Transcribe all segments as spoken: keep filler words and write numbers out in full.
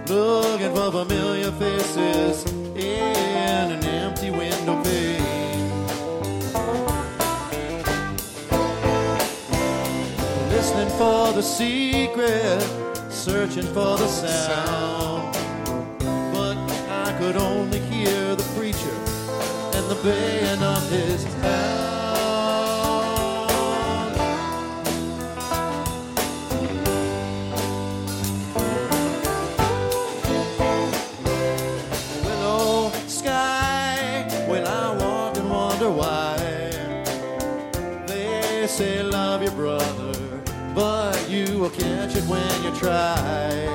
looking for familiar faces in an empty window pane. Listening for the secret, searching for the sound, but I could only hear the preacher and the baying of his hound. Willow sky, well I walk and wonder why. They say love your brother, but you will catch it when you try.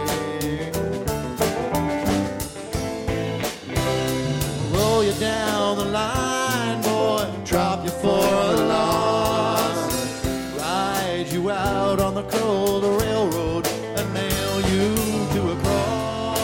Roll you down the line, boy, drop you for a loss, ride you out on the cold railroad and nail you to a cross.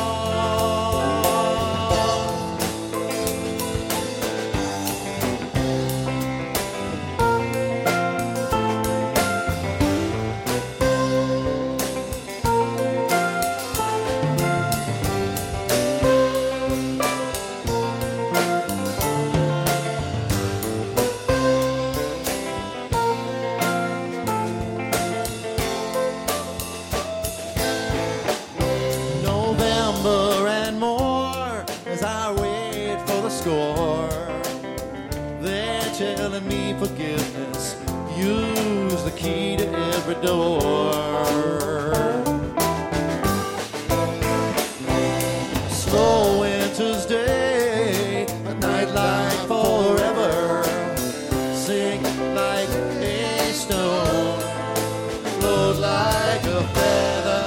November and more as I wait for the score. They're telling me forgiveness, use the key to every door. Slow winter's day, a night like forever, sink like a stone, float like a feather.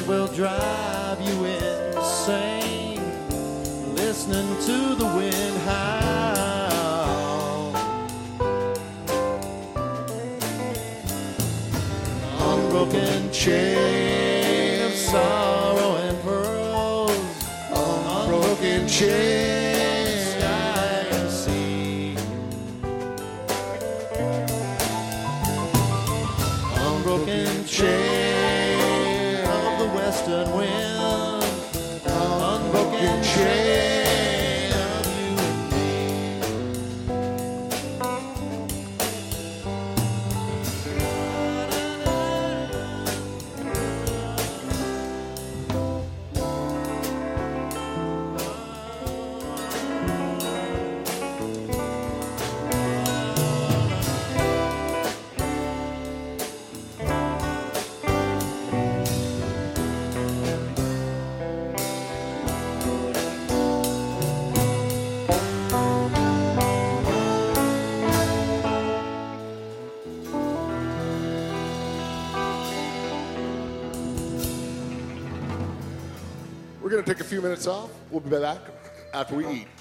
it will drive you insane, listening to the wind howl. Unbroken chain of sorrow and pearls, unbroken chain of sky and sea. Unbroken chain of the western wind, unbroken chain of you and me. We're going to take a few minutes off. We'll be back after we eat.